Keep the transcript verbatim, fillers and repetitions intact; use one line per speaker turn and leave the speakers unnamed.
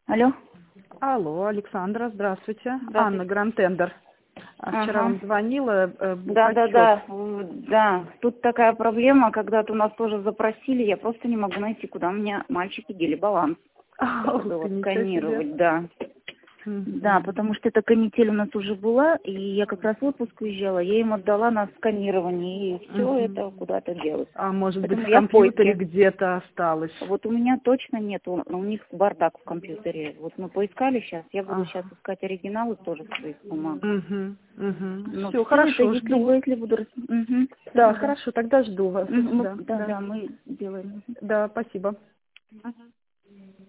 Алло.
Алло, Александра, здравствуйте.
Здравствуйте.
Анна, Гранд-Тендер. А Вчера
Ага.
вам звонила. Э,
Да, да,
бухотчет.
да, э, да. Тут такая проблема, когда-то у нас тоже запросили, я просто не могу найти, куда у меня мальчики дели баланс.
А, ух
Было
ты, ничего
сканировать,
себе.
да.
Мгм.
Да, потому что эта канитель у нас уже была, и я как раз в отпуск уезжала, я им отдала на сканирование, и все
Мгм.
это куда-то делать.
А может быть,
Поэтому
в
я в
компьютере
поиске.
где-то осталось?
Вот у меня точно нету, у них бардак в компьютере. Вот мы поискали сейчас, я буду сейчас
Ага.
искать оригиналы тоже своих бумаг.
Угу, угу.
Ну,
Все,
все это,
хорошо,
если бы,
жду.
если буду... рас- Мгм.
Да,
Ага.
хорошо, тогда жду вас.
Мгм. Мы-
Да,
да,
да.
да, мы делаем.
Да, спасибо.
Мгм.